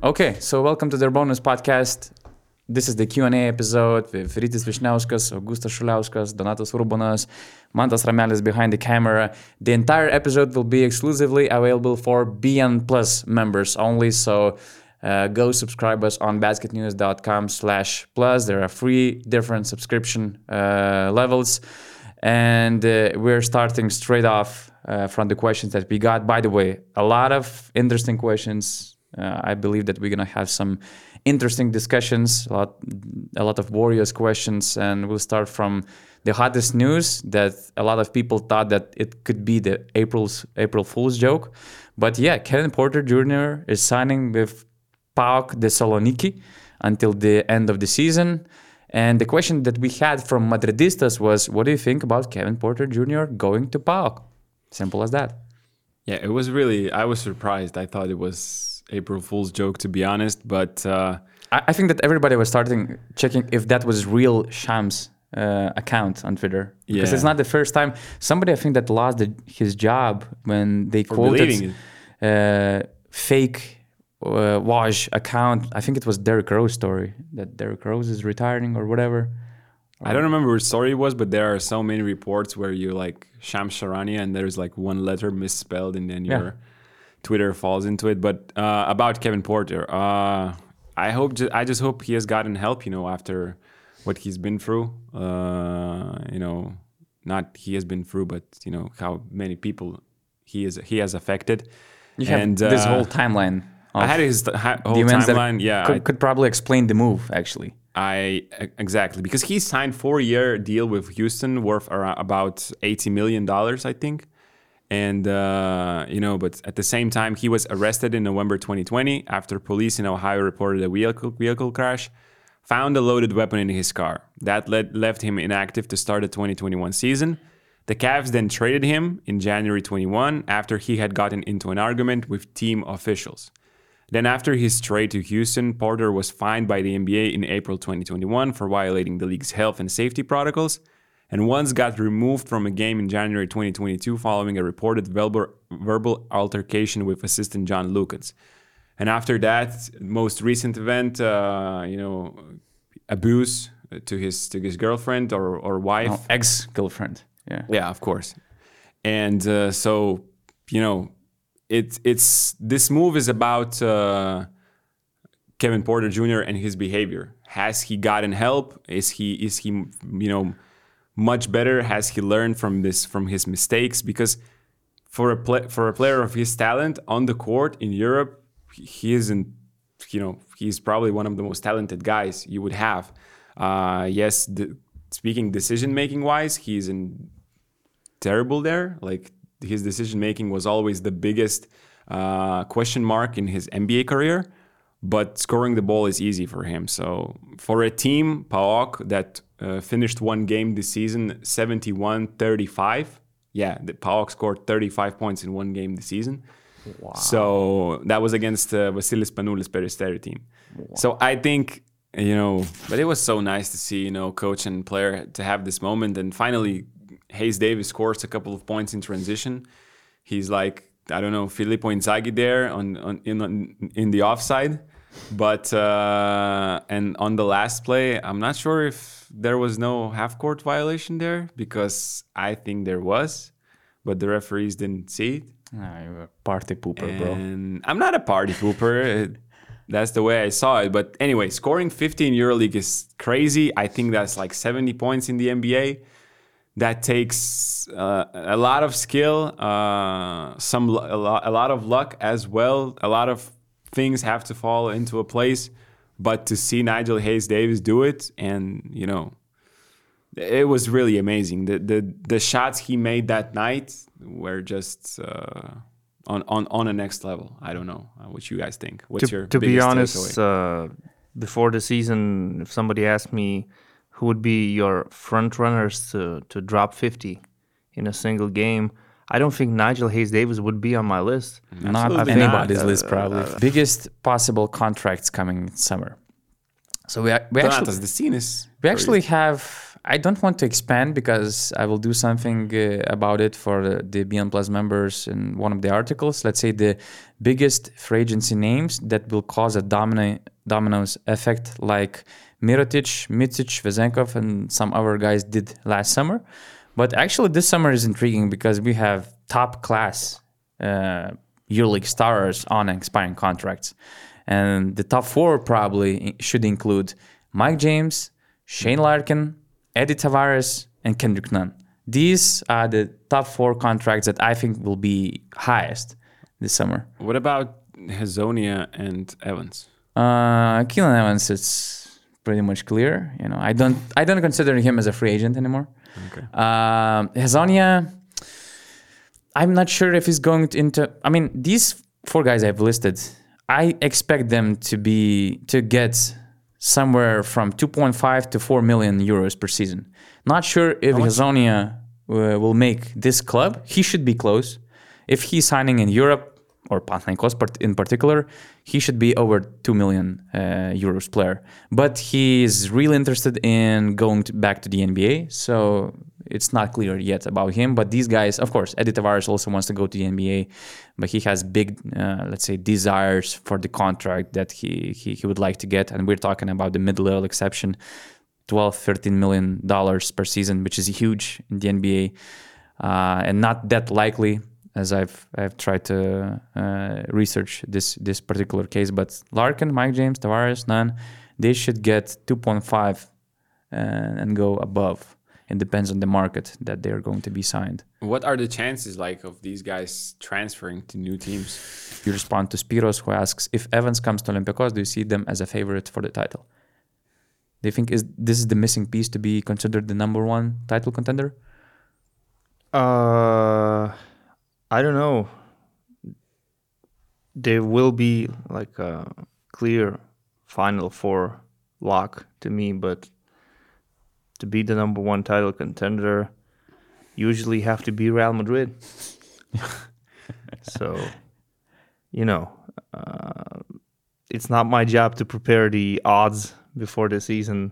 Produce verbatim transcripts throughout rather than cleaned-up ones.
Okay, so welcome to the Bonus Podcast. This is the Q and A episode with Rytis Vyšniauskas, Augustas Šuliauskas, Donatas Urbonas, Mantas Ramelis behind the camera. The entire episode will be exclusively available for B N Plus members only, so uh, go subscribe us on basketnews.com slash plus. There are three different subscription uh, levels, and uh, we're starting straight off uh, from the questions that we got. By the way, a lot of interesting questions. Uh, I believe that we're going to have some interesting discussions, a lot, a lot of Warriors questions, and we'll start from the hottest news that a lot of people thought that it could be the April's April Fool's joke. But yeah, Kevin Porter Junior is signing with PAOK Thessaloniki until the end of the season. And the question that we had from Madridistas was, what do you think about Kevin Porter Junior going to PAOK? Simple as that. Yeah, it was really, I was surprised. I thought it was April Fool's joke, to be honest, but uh, I, I think that everybody was starting checking if that was real Shams uh, account on Twitter, because yeah. it's not the first time. Somebody I think that lost the, his job when they For quoted uh, fake uh, Waj account. I think it was Derrick Rose story that Derrick Rose is retiring or whatever. I don't remember which story it was, but there are so many reports where you like Shams Charania and there's like one letter misspelled and then your yeah. Twitter falls into it. But uh, about Kevin Porter, uh, I hope ju- I just hope he has gotten help, you know, after what he's been through. Uh, you know, not he has been through, but you know how many people he is he has affected. You have and, this uh, whole timeline. I had his th- ha- whole timeline. Yeah, could, I, could probably explain the move actually. I exactly because he signed four-year deal with Houston worth around about eighty million dollars, I think. And, uh, you know, but at the same time, he was arrested in November twenty twenty after police in Ohio reported a vehicle, vehicle crash, found a loaded weapon in his car. That led, left him inactive to start the twenty twenty-one season. The Cavs then traded him in January twenty-one after he had gotten into an argument with team officials. Then after his trade to Houston, Porter was fined by the N B A in April twenty twenty-one for violating the league's health and safety protocols, and once got removed from a game in January twenty twenty-two following a reported verbal, verbal altercation with assistant John Lucas. And after that, most recent event, uh, you know, abuse to his to his girlfriend or, or wife. No, ex-girlfriend. Yeah, yeah, of course. And uh, so, you know, it's it's this move is about uh, Kevin Porter Junior and his behavior. Has he gotten help? Is he is he you know much better? Has he learned from this from his mistakes? Because for a play, for a player of his talent on the court in Europe, he isn't. You know, he's probably one of the most talented guys you would have. Uh, yes, the, speaking decision making wise, he's in terrible there. Like his decision making was always the biggest uh, question mark in his N B A career. But scoring the ball is easy for him. So for a team, PAOK, that uh, finished one game this season, seventy-one thirty-five. Yeah, the PAOK scored thirty-five points in one game this season. Wow. So that was against uh, Vasilis Panoulis Peristeri team. Wow. So I think, you know, but it was so nice to see, you know, coach and player to have this moment. And finally, Hayes Davis scores a couple of points in transition. He's like, I don't know, Filippo Inzaghi there on, on in on, in the offside. But uh, and on the last play, I'm not sure if there was no half-court violation there because I think there was, but the referees didn't see it. Nah, you're a party pooper, and bro. I'm not a party pooper. That's the way I saw it. But anyway, scoring fifty in EuroLeague is crazy. I think that's like seventy points in the N B A. That takes uh, a lot of skill, uh, some a lot, a lot of luck as well. A lot of things have to fall into a place, but to see Nigel Hayes Davis do it, and you know, it was really amazing. The the the shots he made that night were just uh, on on on a next level. I don't know uh, what you guys think. What's to, your to be honest? Uh, before the season, if somebody asked me who would be your front runners to to drop fifty in a single game, I don't think Nigel Hayes Davis would be on my list. Not Absolutely anybody's not. list, probably. Uh, Biggest possible contracts coming in summer. So we we Donatas, actually the scene is we actually have I don't want to expand because I will do something uh, about it for the, the B N Plus members in one of the articles. Let's say the biggest free agency names that will cause a domino dominoes effect, like Mirotic, Micic, Vezenkov, and some other guys did last summer. But actually, this summer is intriguing because we have top class uh, EuroLeague stars on expiring contracts, and the top four probably should include Mike James, Shane Larkin, Eddie Tavares, and Kendrick Nunn. These are the top four contracts that I think will be highest this summer. What about Hazonia and Evans? Uh, Keelan Evans, it's pretty much clear. You know, I don't, I don't consider him as a free agent anymore. Okay. Um, Hazonia, I'm not sure if he's going to into. I mean, these four guys I've listed, I expect them to be to get somewhere from two point five to four million euros per season. Not sure if Hazonia uh, will make this club. He should be close. If he's signing in Europe or Panathinaikos in particular, he should be over two million uh, euros player. But he is really interested in going to, back to the N B A, so it's not clear yet about him. But these guys, of course, Eddie Tavares also wants to go to the N B A, but he has big, uh, let's say, desires for the contract that he, he he would like to get. And we're talking about the mid-level exception, twelve, thirteen million dollars per season, which is huge in the N B A, uh, and not that likely, as I've I've tried to uh, research this this particular case. But Larkin, Mike James, Tavares, Nunn, they should get two point five uh, and go above. It depends on the market that they're going to be signed. What are the chances like of these guys transferring to new teams? You respond to Spiros, who asks, if Evans comes to Olympiacos, do you see them as a favorite for the title? Do you think is this is the missing piece to be considered the number one title contender? Uh, I don't know. There will be like a clear Final Four lock to me, but to be the number one title contender, usually have to be Real Madrid. So, you know, uh, it's not my job to prepare the odds before the season.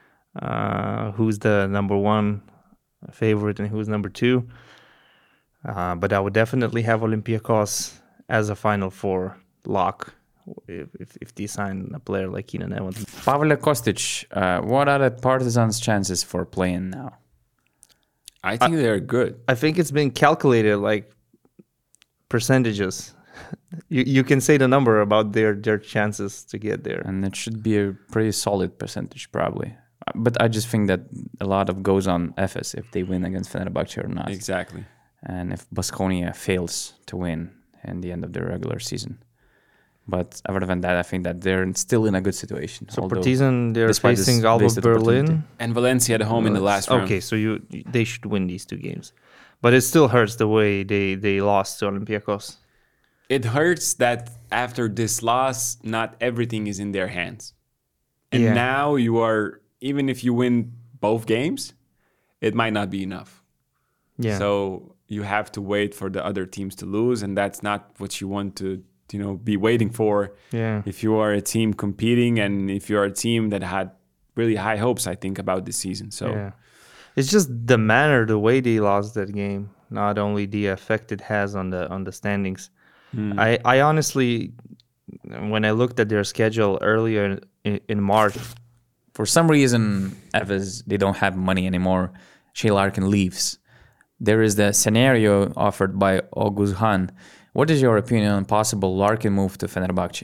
Uh, who's the number one favorite and who's number two? Uh, but I would definitely have Olympiacos as a Final Four lock if if, if they sign a player like Keenan Evans. Pavle Kostic, uh, what are the Partizan's chances for playing now? I think I, they're good. I think it's been calculated like percentages. you you can say the number about their, their chances to get there. And it should be a pretty solid percentage probably. But I just think that a lot of goes on Efes if they win against Fenerbahce or not. Exactly. And if Baskonia fails to win in the end of the regular season. But other than that, I think that they're still in a good situation. So Partizan, they're facing Alba Berlin. And Valencia at home in the last round. Okay, so you they should win these two games. But it still hurts the way they, they lost to Olympiacos. It hurts that after this loss, not everything is in their hands. And Yeah. now you are, even if you win both games, it might not be enough. Yeah. So you have to wait for the other teams to lose, and that's not what you want to, you know, be waiting for. Yeah. If you are a team competing, and if you're a team that had really high hopes, I think, about this season. So Yeah. It's just the manner, the way they lost that game, not only the effect it has on the on the standings. Hmm. I, I honestly, when I looked at their schedule earlier in, in March, for some reason, Efes, they don't have money anymore. Shea Larkin leaves. There is the scenario offered by August Hahn. What is your opinion on possible Larkin move to Fenerbahce?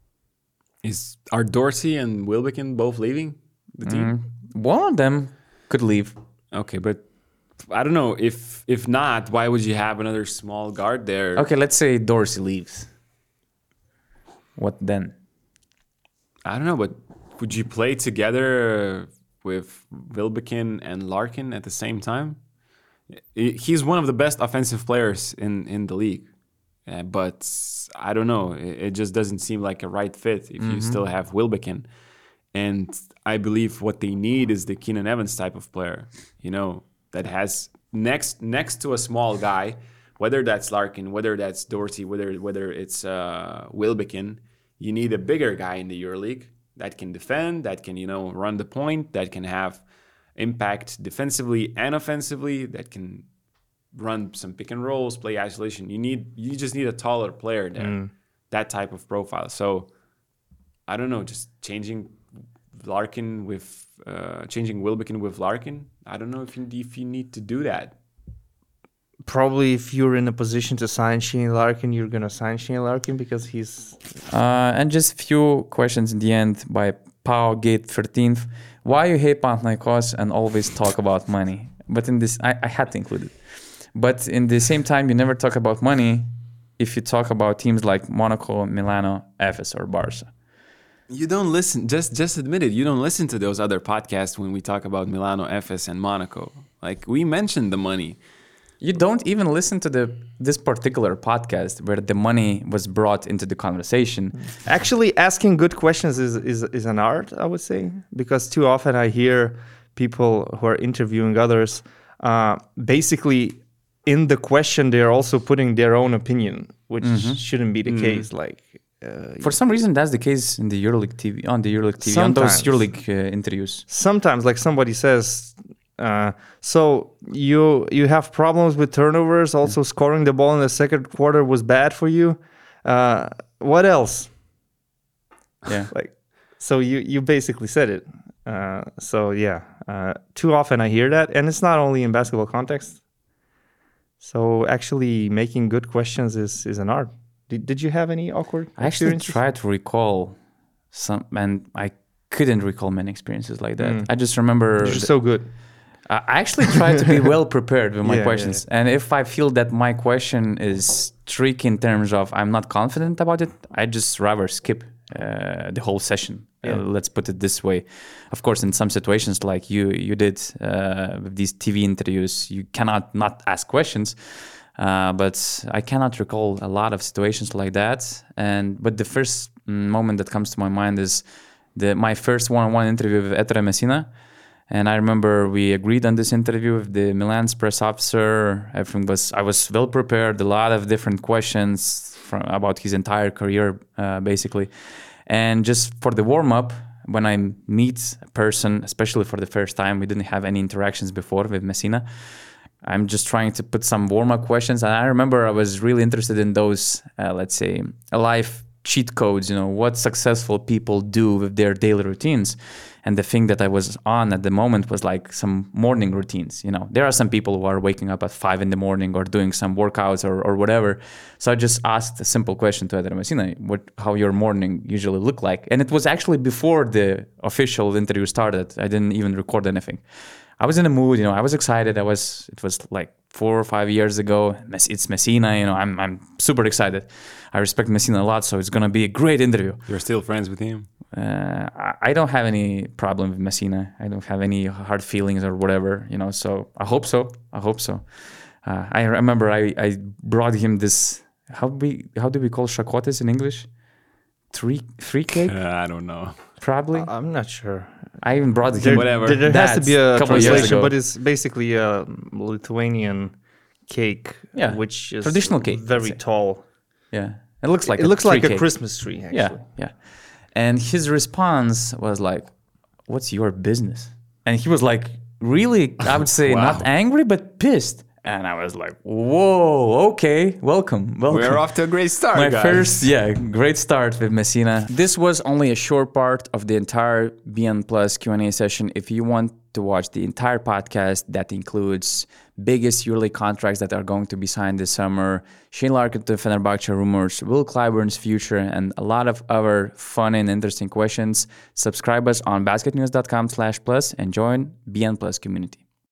is are Dorsey and Wilbekin both leaving the team? Mm, one of them could leave. Okay, but I don't know. If if not, why would you have another small guard there? Okay, let's say Dorsey leaves. What then? I don't know, but would you play together with Wilbekin and Larkin at the same time? He's one of the best offensive players in, in the league. Uh, but I don't know. It, it just doesn't seem like a right fit if Mm-hmm. you still have Wilbekin. And I believe what they need is the Keenan Evans type of player, you know, that has next next to a small guy, whether that's Larkin, whether that's Dorsey, whether whether it's uh, Wilbekin, you need a bigger guy in the EuroLeague that can defend, that can, you know, run the point, that can have impact defensively and offensively, that can run some pick and rolls, play isolation. You need you just need a taller player there, mm. that type of profile. So I don't know, just changing Larkin with uh, changing Wilbekin with Larkin. I don't know if you if you need to do that. Probably if you're in a position to sign Shane Larkin, you're gonna sign Shane Larkin because he's. Uh, and just few questions in the end by Pau Gate thirteenth. Why you hate Panathinaikos and always talk about money? But in this, I, I had to include it. But in the same time, you never talk about money if you talk about teams like Monaco, Milano, Efes, or Barca. You don't listen. Just just admit it. You don't listen to those other podcasts when we talk about Milano, Efes, and Monaco. Like, we mentioned the money. You don't even listen to the this particular podcast where the money was brought into the conversation. Actually, asking good questions is, is, is an art, I would say, because too often I hear people who are interviewing others, uh, basically in the question, they're also putting their own opinion, which mm-hmm. shouldn't be the mm. case. Like uh, For some reason, that's the case in the EuroLeague T V, on the EuroLeague T V, sometimes, on those EuroLeague uh, interviews. Sometimes, like somebody says... Uh, so you you have problems with turnovers. Also, mm. scoring the ball in the second quarter was bad for you. Uh, what else? Yeah, like so you you basically said it. Uh, so yeah, uh, too often I hear that, and it's not only in basketball context. So actually, making good questions is is an art. Did Did you have any awkward? I actually tried to recall some, and I couldn't recall many experiences like that. Mm. I just remember you're th- so good. I actually try to be well prepared with my yeah, questions. Yeah. And if I feel that my question is tricky in terms of I'm not confident about it, I just rather skip uh, the whole session. Yeah. Uh, let's put it this way. Of course, in some situations like you you did uh, with these T V interviews, you cannot not ask questions. Uh, but I cannot recall a lot of situations like that. And but the first moment that comes to my mind is the my first one-on-one interview with Ettore Messina. And I remember we agreed on this interview with the Milan's press officer. Everything was, I was well prepared, a lot of different questions from, about his entire career, uh, basically. And just for the warm-up, when I meet a person, especially for the first time, we didn't have any interactions before with Messina. I'm just trying to put some warm-up questions. And I remember I was really interested in those, uh, let's say, life cheat codes, you know, what successful people do with their daily routines. And the thing that I was on at the moment was like some morning routines. You know, there are some people who are waking up at five in the morning or doing some workouts or, or whatever. So I just asked a simple question to Ettore Messina, what, how your morning usually look like. And it was actually before the official interview started. I didn't even record anything. I was in a mood, you know, I was excited. I was, it was like four or five years ago. It's Messina, you know, I'm I'm super excited. I respect Messina a lot, so it's going to be a great interview. You're still friends with him? Uh, I don't have any problem with Messina. I don't have any hard feelings or whatever, you know, so I hope so. I hope so. Uh, I remember I, I brought him this, how we how do we call shakotes in English? Three, three cake? Uh, I don't know. Probably. Uh, I'm not sure. I even brought him there, whatever. There, there has to be a couple translation, but it's basically a Lithuanian cake, yeah. which is traditional cake, very tall. Yeah, it looks like it a looks like cake. a Christmas tree. Actually. Yeah, yeah. And his response was like, "What's your business?" And he was like, really, I would say, wow. not angry, but pissed. And I was like, whoa, okay, welcome, welcome. We're off to a great start, My guys. first, yeah, great start with Messina. This was only a short part of the entire B N Plus Q and A session. If you want to watch the entire podcast, that includes biggest yearly contracts that are going to be signed this summer, Shane Larkin to Fenerbahce rumors, Will Clyburn's future, and a lot of other fun and interesting questions, subscribe us on basketnews dot com slash plus and join B N Plus community.